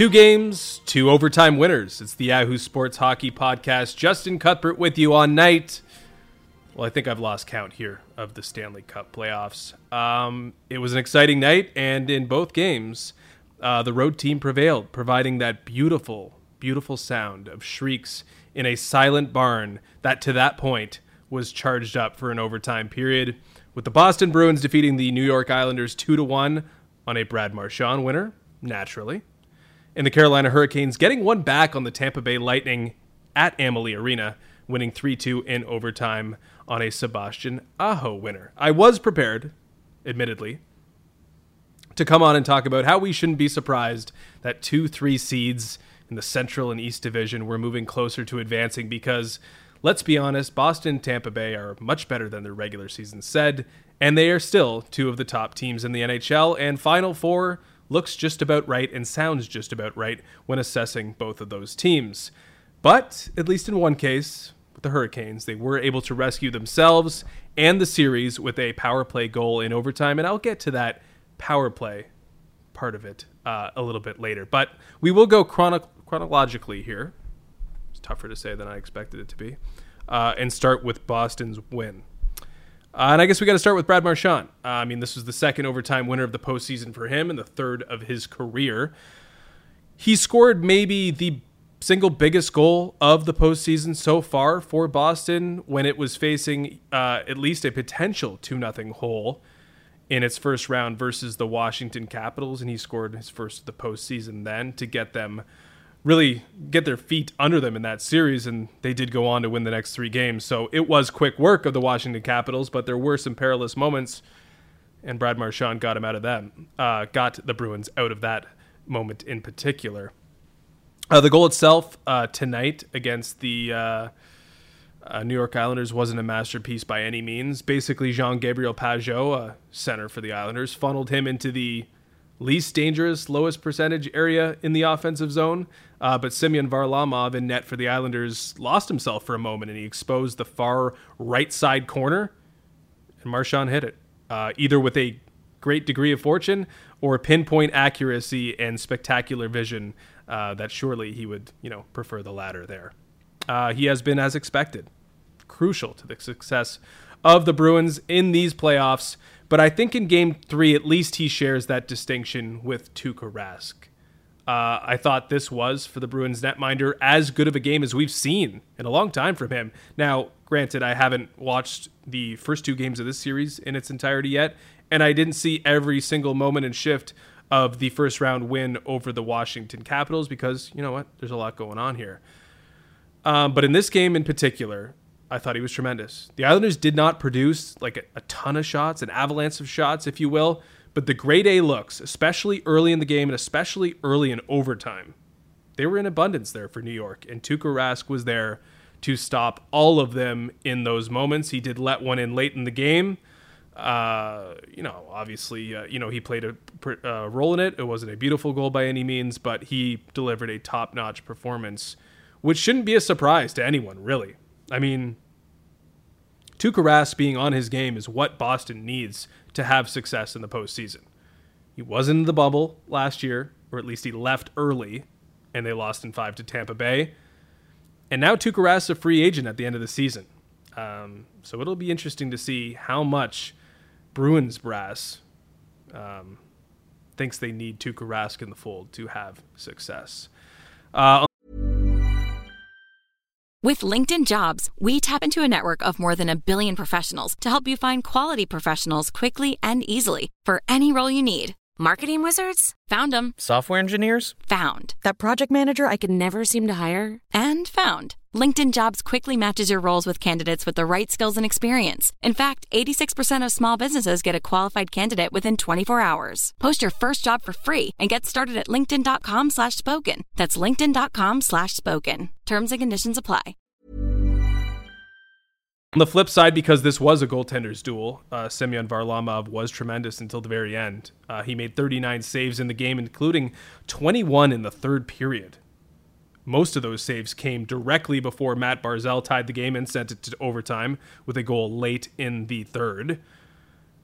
2 games, 2 overtime winners. It's the Yahoo Sports Hockey Podcast. Justin Cuthbert with you on night. Well, I think I've lost count here of the Stanley Cup playoffs. It was an exciting night, and in both games, the road team prevailed, providing that beautiful, beautiful sound of shrieks in a silent barn that, to that point, was charged up for an overtime period, with the Boston Bruins defeating the New York Islanders 2-1 on a Brad Marchand winner, naturally, and the Carolina Hurricanes getting one back on the Tampa Bay Lightning at Amalie Arena, winning 3-2 in overtime on a Sebastian Aho winner. I was prepared, admittedly, to come on and talk about how we shouldn't be surprised that 2-3 seeds in the Central and East Division were moving closer to advancing because, let's be honest, Boston and Tampa Bay are much better than their regular season said, and they are still 2 of the top teams in the NHL, and Final Four looks just about right and sounds just about right when assessing both of those teams. But, at least in one case, with the Hurricanes, they were able to rescue themselves and the series with a power play goal in overtime, and I'll get to that power play part of it a little bit later. But we will go chronologically here. It's tougher to say than I expected it to be. And start with Boston's win. And I guess we got to start with Brad Marchand. This was the second overtime winner of the postseason for him and the third of his career. He scored maybe the single biggest goal of the postseason so far for Boston when it was facing at least a potential 2-0 hole in its first round versus the Washington Capitals. And he scored his first of the postseason then to get them really get their feet under them in that series, and they did go on to win the next 3 games. So it was quick work of the Washington Capitals, but there were some perilous moments, and Brad Marchand got him out of them, got the Bruins out of that moment in particular. The goal itself tonight against the New York Islanders wasn't a masterpiece by any means. Basically, Jean-Gabriel Pageau, center for the Islanders, funneled him into the least dangerous, lowest percentage area in the offensive zone. But Semyon Varlamov in net for the Islanders lost himself for a moment, and he exposed the far right side corner, and Marchand hit it, either with a great degree of fortune or pinpoint accuracy and spectacular vision that surely he would, prefer the latter there. He has been, as expected, crucial to the success of the Bruins in these playoffs. But I think in Game 3, at least he shares that distinction with Tuukka Rask. I thought this was, for the Bruins netminder, as good of a game as we've seen in a long time from him. Now, granted, I haven't watched the first 2 games of this series in its entirety yet, and I didn't see every single moment and shift of the first round win over the Washington Capitals because, you know what, there's a lot going on here. But in this game in particular, I thought he was tremendous. The Islanders did not produce like a ton of shots, an avalanche of shots, if you will, but the grade A looks, especially early in the game and especially early in overtime, they were in abundance there for New York, and Tuukka Rask was there to stop all of them in those moments. He did let one in late in the game. Obviously, he played a role in it. It wasn't a beautiful goal by any means, but he delivered a top-notch performance, which shouldn't be a surprise to anyone, really. I mean, Tuukka Rask being on his game is what Boston needs to have success in the postseason. He wasn't in the bubble last year, or at least he left early, and they lost in 5 to Tampa Bay. And now Tuukka Rask is a free agent at the end of the season. So it'll be interesting to see how much Bruins brass thinks they need Tuukka Rask in the fold to have success. With LinkedIn Jobs, we tap into a network of more than 1 billion professionals to help you find quality professionals quickly and easily for any role you need. Marketing wizards? Found them. Software engineers? Found. That project manager I could never seem to hire? And found. LinkedIn Jobs quickly matches your roles with candidates with the right skills and experience. In fact, 86% of small businesses get a qualified candidate within 24 hours. Post your first job for free and get started at linkedin.com/spoken. That's linkedin.com/spoken. Terms and conditions apply. On the flip side, because this was a goaltender's duel, Semyon Varlamov was tremendous until the very end. He made 39 saves in the game, including 21 in the third period. Most of those saves came directly before Matt Barzal tied the game and sent it to overtime with a goal late in the third.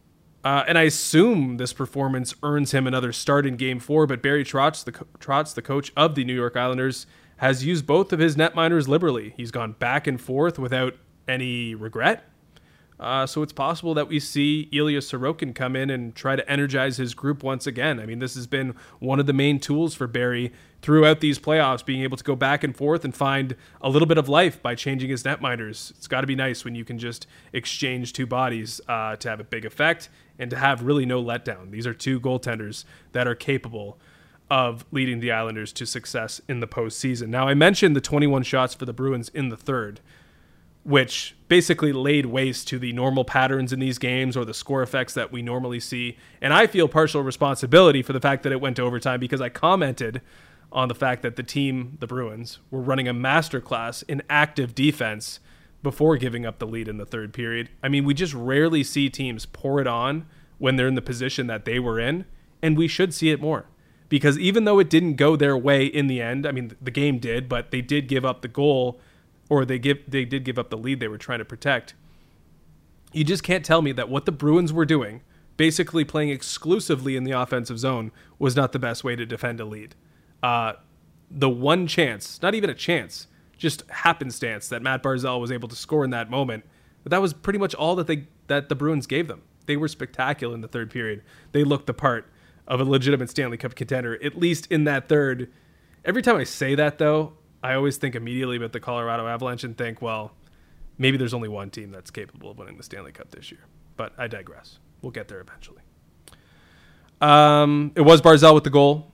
And I assume this performance earns him another start in Game 4, but Barry Trotz, the coach of the New York Islanders, has used both of his netminders liberally. He's gone back and forth without any regret. So it's possible that we see Ilya Sorokin come in and try to energize his group once again. I mean, this has been one of the main tools for Barry throughout these playoffs, being able to go back and forth and find a little bit of life by changing his netminders. It's got to be nice when you can just exchange two bodies to have a big effect and to have really no letdown. These are two goaltenders that are capable of leading the Islanders to success in the postseason. Now, I mentioned the 21 shots for the Bruins in the third, which basically laid waste to the normal patterns in these games or the score effects that we normally see. And I feel partial responsibility for the fact that it went to overtime because I commented on the fact that the team, the Bruins, were running a masterclass in active defense before giving up the lead in the third period. I mean, we just rarely see teams pour it on when they're in the position that they were in, and we should see it more. Because even though it didn't go their way in the end, I mean, the game did, but they did give up the goal, or they did give up the lead they were trying to protect. You just can't tell me that what the Bruins were doing, basically playing exclusively in the offensive zone, was not the best way to defend a lead. The one chance, not even a chance, just happenstance that Matt Barzal was able to score in that moment, but that was pretty much all that the Bruins gave them. They were spectacular in the third period. They looked the part of a legitimate Stanley Cup contender, at least in that third. Every time I say that, though, I always think immediately about the Colorado Avalanche and think, well, maybe there's only one team that's capable of winning the Stanley Cup this year. But I digress. We'll get there eventually. It was Barzal with the goal.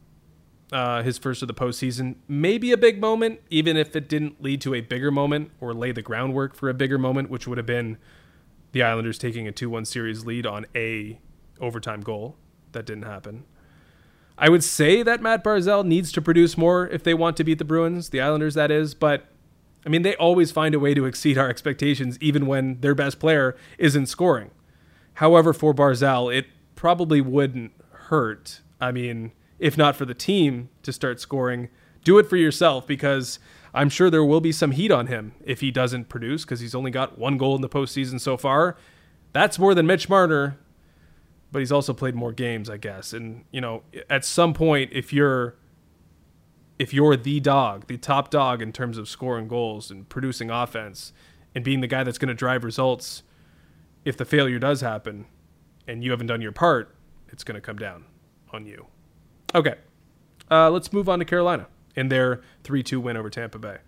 His first of the postseason. Maybe a big moment, even if it didn't lead to a bigger moment or lay the groundwork for a bigger moment, which would have been the Islanders taking a 2-1 series lead on a overtime goal. That didn't happen. I would say that Matt Barzal needs to produce more if they want to beat the Bruins, the Islanders that is, but I mean, they always find a way to exceed our expectations even when their best player isn't scoring. However, for Barzal, it probably wouldn't hurt. I mean, if not for the team to start scoring, do it for yourself, because I'm sure there will be some heat on him if he doesn't produce, because he's only got one goal in the postseason so far. That's more than Mitch Marner, but he's also played more games, I guess. And, you know, at some point, if you're the dog, the top dog in terms of scoring goals and producing offense and being the guy that's going to drive results, if the failure does happen and you haven't done your part, it's going to come down on you. Okay, let's move on to Carolina and their 3-2 win over Tampa Bay.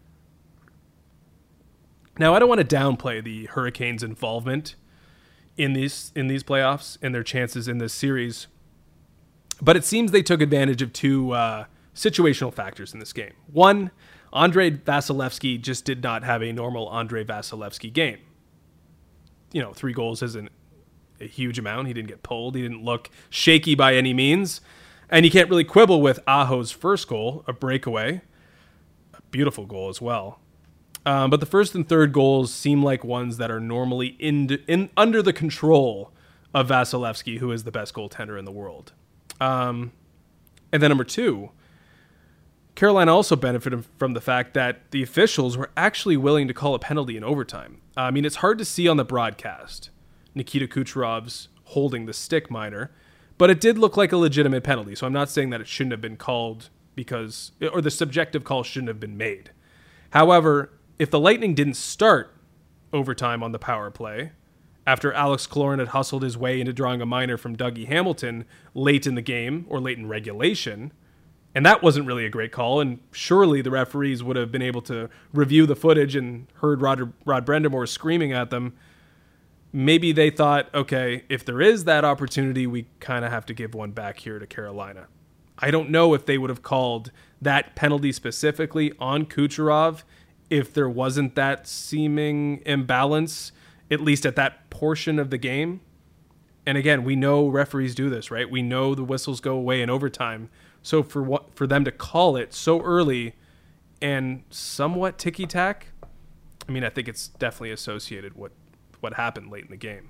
Now, I don't want to downplay the Hurricanes' involvement in these playoffs and their chances in this series, but it seems they took advantage of two situational factors in this game. One, Andrei Vasilevsky just did not have a normal Andrei Vasilevsky game. You know, 3 goals isn't a huge amount. He didn't get pulled. He didn't look shaky by any means. And you can't really quibble with Aho's first goal, a breakaway. A beautiful goal as well. But the first and third goals seem like ones that are normally under the control of Vasilevsky, who is the best goaltender in the world. And then number 2, Carolina also benefited from the fact that the officials were actually willing to call a penalty in overtime. I mean, it's hard to see on the broadcast Nikita Kucherov's holding the stick minor, but it did look like a legitimate penalty. So I'm not saying that it shouldn't have been called or the subjective call shouldn't have been made. However, if the Lightning didn't start overtime on the power play, after Alex Killorn had hustled his way into drawing a minor from Dougie Hamilton late in the game or late in regulation, and that wasn't really a great call, and surely the referees would have been able to review the footage and heard Rod Brind'Amour screaming at them, maybe they thought, okay, if there is that opportunity, we kind of have to give one back here to Carolina. I don't know if they would have called that penalty specifically on Kucherov if there wasn't that seeming imbalance, at least at that portion of the game. And again, we know referees do this, right? We know the whistles go away in overtime. So for them to call it so early and somewhat ticky-tack, I mean, I think it's definitely associated with what happened late in the game.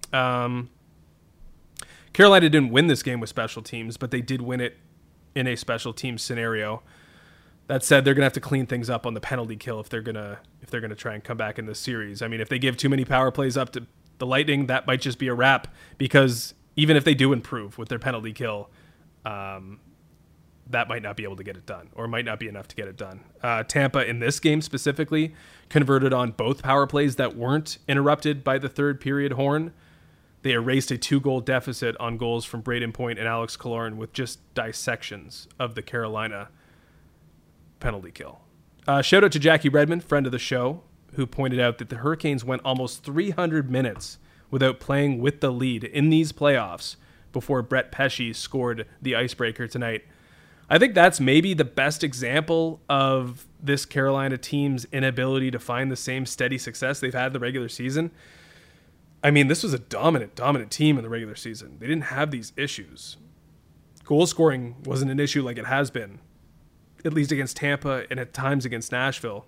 Carolina didn't win this game with special teams, but they did win it in a special teams scenario. That said, they're going to have to clean things up on the penalty kill if they're going to try and come back in this series. I mean, if they give too many power plays up The Lightning, that might just be a wrap, because even if they do improve with their penalty kill, that might not be able to get it done, or might not be enough to get it done. Tampa, in this game specifically, converted on both power plays that weren't interrupted by the third period horn. They erased a 2-goal deficit on goals from Braden Point and Alex Killorn with just dissections of the Carolina penalty kill. Shout out to Jackie Redmond, friend of the show, who pointed out that the Hurricanes went almost 300 minutes without playing with the lead in these playoffs before Brett Pesce scored the icebreaker tonight. I think that's maybe the best example of this Carolina team's inability to find the same steady success they've had in the regular season. I mean, this was a dominant team in the regular season. They didn't have these issues. Goal scoring wasn't an issue like it has been, at least against Tampa and at times against Nashville.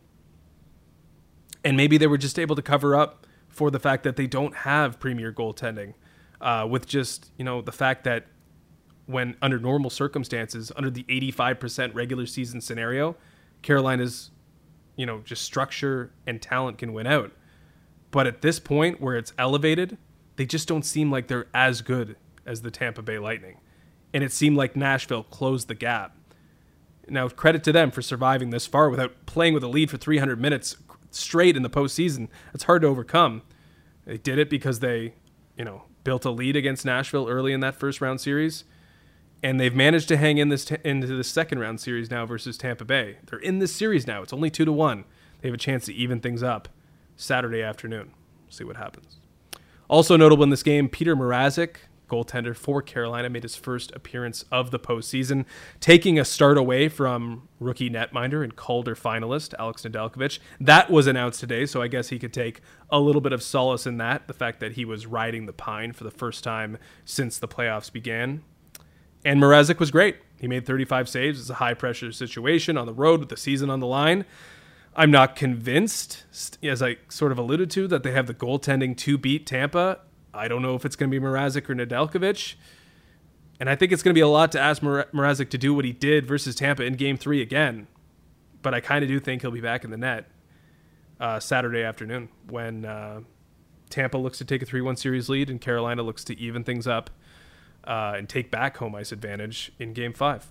And maybe they were just able to cover up for the fact that they don't have premier goaltending, with just, the fact that when under normal circumstances, under the 85% regular season scenario, Carolina's, just structure and talent can win out. But at this point where it's elevated, they just don't seem like they're as good as the Tampa Bay Lightning. And it seemed like Nashville closed the gap. Now, credit to them for surviving this far without playing with a lead for 300 minutes straight in the postseason. It's hard to overcome. They did it because they, built a lead against Nashville early in that first round series. And they've managed to hang in into the second round series now versus Tampa Bay. They're in this series now. It's only 2-1. They have a chance to even things up Saturday afternoon. See what happens. Also notable in this game, Peter Mrazek, goaltender for Carolina, made his first appearance of the postseason, taking a start away from rookie netminder and Calder finalist Alex Nedeljkovic. That was announced today, so I guess he could take a little bit of solace in that, the fact that he was riding the pine for the first time since the playoffs began. And Mrazek was great. He made 35 saves. It's a high-pressure situation on the road with the season on the line. I'm not convinced, as I sort of alluded to, that they have the goaltending to beat Tampa. I don't know if it's going to be Mrazek or Nedeljkovic. And I think it's going to be a lot to ask Mrazek to do what he did versus Tampa in Game 3 again. But I kind of do think he'll be back in the net Saturday afternoon when Tampa looks to take a 3-1 series lead and Carolina looks to even things up and take back home ice advantage in Game 5.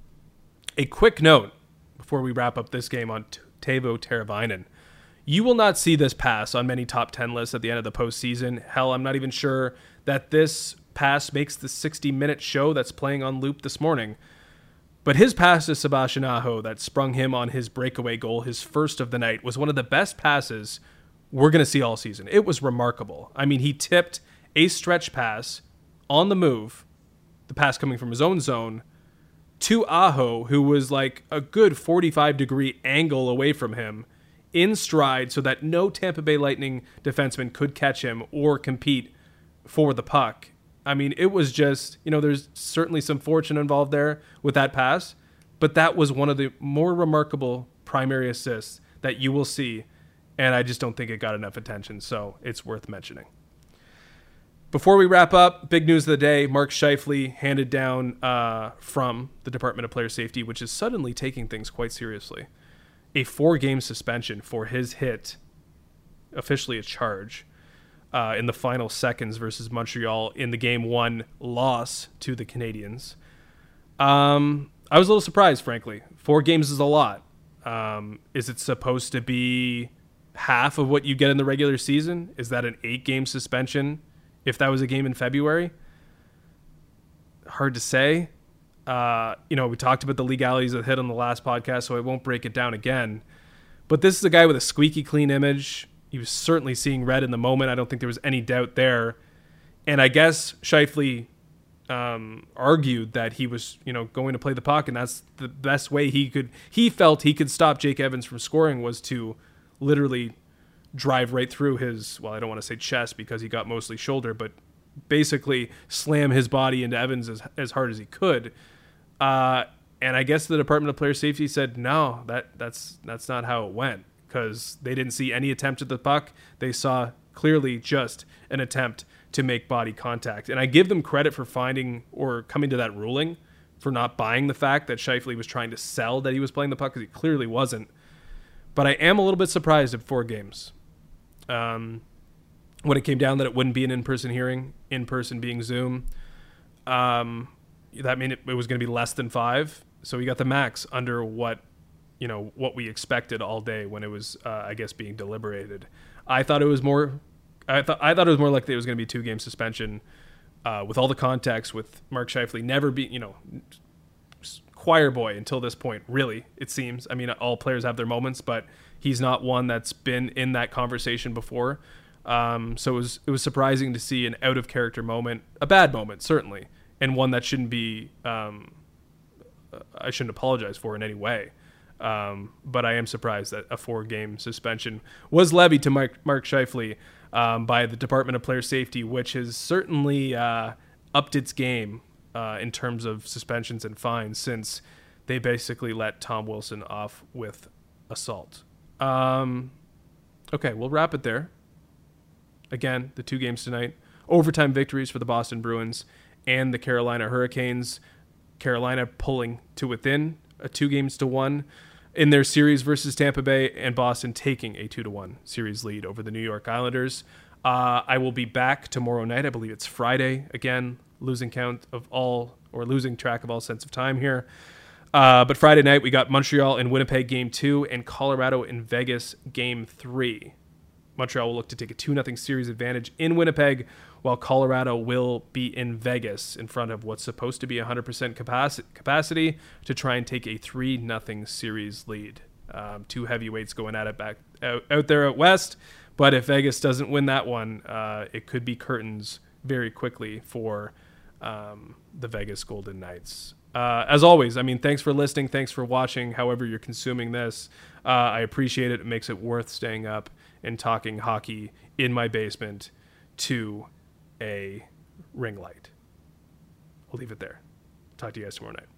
A quick note before we wrap up this game on Teuvo Teravainen. You will not see this pass on many top 10 lists at the end of the postseason. Hell, I'm not even sure that this pass makes the 60-minute show that's playing on loop this morning. But his pass to Sebastian Aho that sprung him on his breakaway goal, his first of the night, was one of the best passes we're going to see all season. It was remarkable. I mean, he tipped a stretch pass on the move, the pass coming from his own zone, to Aho, who was like a good 45-degree angle away from him, in stride, so that no Tampa Bay Lightning defenseman could catch him or compete for the puck. I mean, it was just, there's certainly some fortune involved there with that pass, but that was one of the more remarkable primary assists that you will see, and I just don't think it got enough attention, so it's worth mentioning. Before we wrap up, big news of the day, Mark Scheifele handed down from the Department of Player Safety, which is suddenly taking things quite seriously, a 4-game suspension for his hit, officially a charge, in the final seconds versus Montreal in the Game 1 loss to the Canadiens. I was a little surprised, frankly. 4 games is a lot. Is it supposed to be half of what you get in the regular season? Is that an 8-game suspension if that was a game in February? Hard to say. We talked about the legalities of the hit on the last podcast, so I won't break it down again. But this is a guy with a squeaky clean image. He was certainly seeing red in the moment. I don't think there was any doubt there. And I guess Scheifele argued that he was, going to play the puck, and that's the best way he felt he could stop Jake Evans from scoring was to literally drive right through his, well, I don't want to say chest because he got mostly shoulder, but basically slam his body into Evans as hard as he could. And I guess the Department of Player Safety said, no, that's not how it went, because they didn't see any attempt at the puck. They saw clearly just an attempt to make body contact. And I give them credit for finding or coming to that ruling, for not buying the fact that Scheifele was trying to sell that he was playing the puck, because he clearly wasn't. But I am a little bit surprised at 4 games. when it came down that it wouldn't be an in-person hearing, in-person being Zoom, that meant it was going to be less than 5. So we got the max under what we expected all day when it was, I guess, being deliberated. I thought it was more likely it was going to be 2-game suspension, with all the context, with Mark Scheifele never be, choir boy until this point, really, it seems. I mean, all players have their moments, but he's not one that's been in that conversation before. So it was surprising to see an out of character moment, a bad moment, certainly, and one that shouldn't be, I shouldn't apologize for in any way. But I am surprised that a 4-game suspension was levied to Mark Scheifele by the Department of Player Safety, which has certainly upped its game in terms of suspensions and fines since they basically let Tom Wilson off with assault. Okay, we'll wrap it there. Again, the 2 games tonight. Overtime victories for the Boston Bruins and the Carolina Hurricanes. Carolina pulling to within a 2-1 in their series versus Tampa Bay, and Boston taking a 2-1 series lead over the New York Islanders. I will be back tomorrow night. I believe it's Friday. Again, losing track of all sense of time here. But Friday night, we got Montreal and Winnipeg Game 2 and Colorado and Vegas Game 3. Montreal will look to take a 2-0 series advantage in Winnipeg, while Colorado will be in Vegas in front of what's supposed to be 100% capacity to try and take a 3-0 series lead. 2 heavyweights going at it back out there out west, but if Vegas doesn't win that one, it could be curtains very quickly for the Vegas Golden Knights. As always, I mean, thanks for listening. Thanks for watching, however you're consuming this. I appreciate it. It makes it worth staying up and talking hockey in my basement to a ring light. I'll leave it there. Talk to you guys tomorrow night.